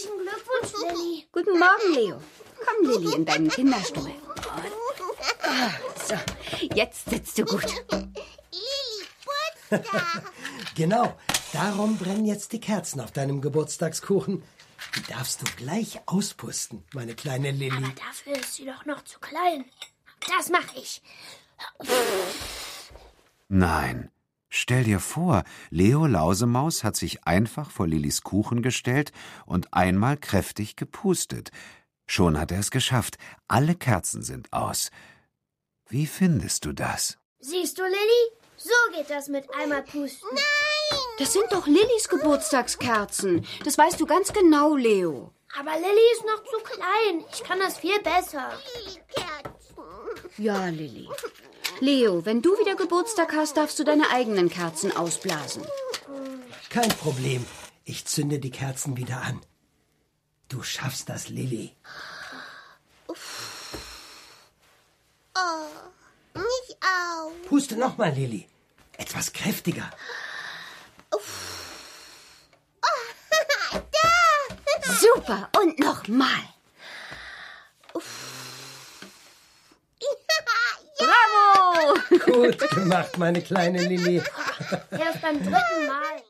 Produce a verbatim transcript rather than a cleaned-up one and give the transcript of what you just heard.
Herzlichen Glückwunsch, Lilli. Guten Morgen, Leo. Komm, Lilli, in deinen Kinderstuhl. Ah, so, jetzt sitzt du gut. Lilli, Geburtstag. Genau, darum brennen jetzt die Kerzen auf deinem Geburtstagskuchen. Die darfst du gleich auspusten, meine kleine Lilli. Aber dafür ist sie doch noch zu klein. Das mache ich. Nein. Stell dir vor, Leo Lausemaus hat sich einfach vor Lillis Kuchen gestellt und einmal kräftig gepustet. Schon hat er es geschafft. Alle Kerzen sind aus. Wie findest du das? Siehst du, Lilli? So geht das mit einmal pusten. Nein! Das sind doch Lillis Geburtstagskerzen. Das weißt du ganz genau, Leo. Aber Lilli ist noch zu klein. Ich kann das viel besser. Lilli-Kerzen. Ja, Lilli. Leo, wenn du wieder Geburtstag hast, darfst du deine eigenen Kerzen ausblasen. Kein Problem. Ich zünde die Kerzen wieder an. Du schaffst das, Lilli. Oh, nicht auch. Puste nochmal, Lilli. Etwas kräftiger. Super, und nochmal. Bravo! Gut gemacht, meine kleine Lilli. Erst beim dritten Mal.